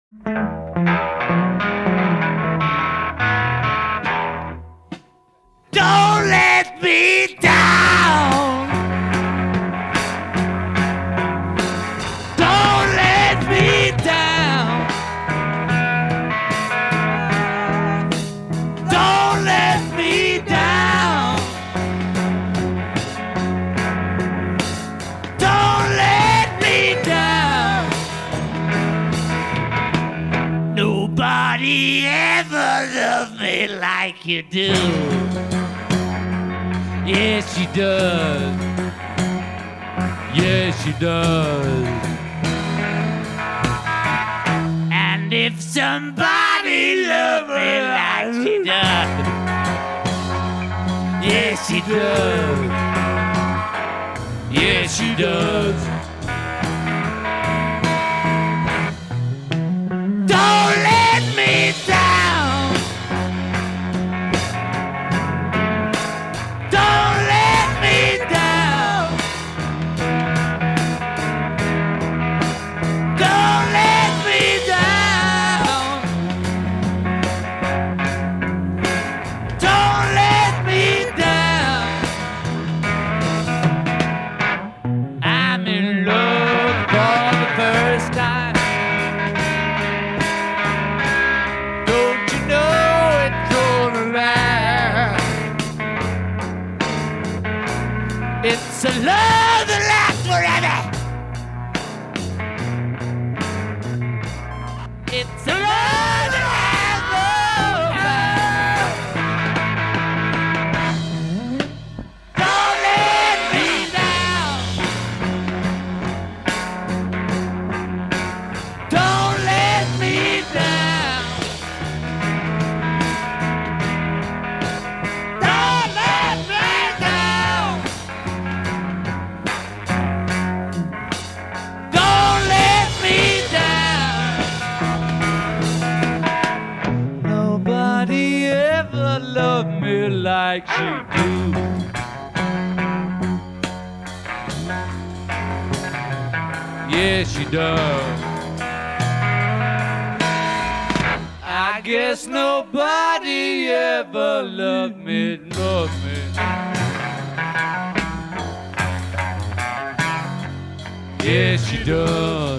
Don't let me down. Don't let me down. Don't let me down. Don't let me down. Nobody ever loved me like you do. Yes, she does. Yes, she does. And if somebody loved me like she does, yes, she does. Yes, she does. Don't let me down. Don't let me down. Don't let me down. Don't let me down. I'm in love for the first time. Don't you know it's gonna last? It's a love that lasts forever. It's a love that lasts forever. Don't let me down. Don't let me down. Don't let me down. Don't let me down. Nobody ever loved me like she do. Yes, she does. I guess nobody ever loved me. Yes, she does.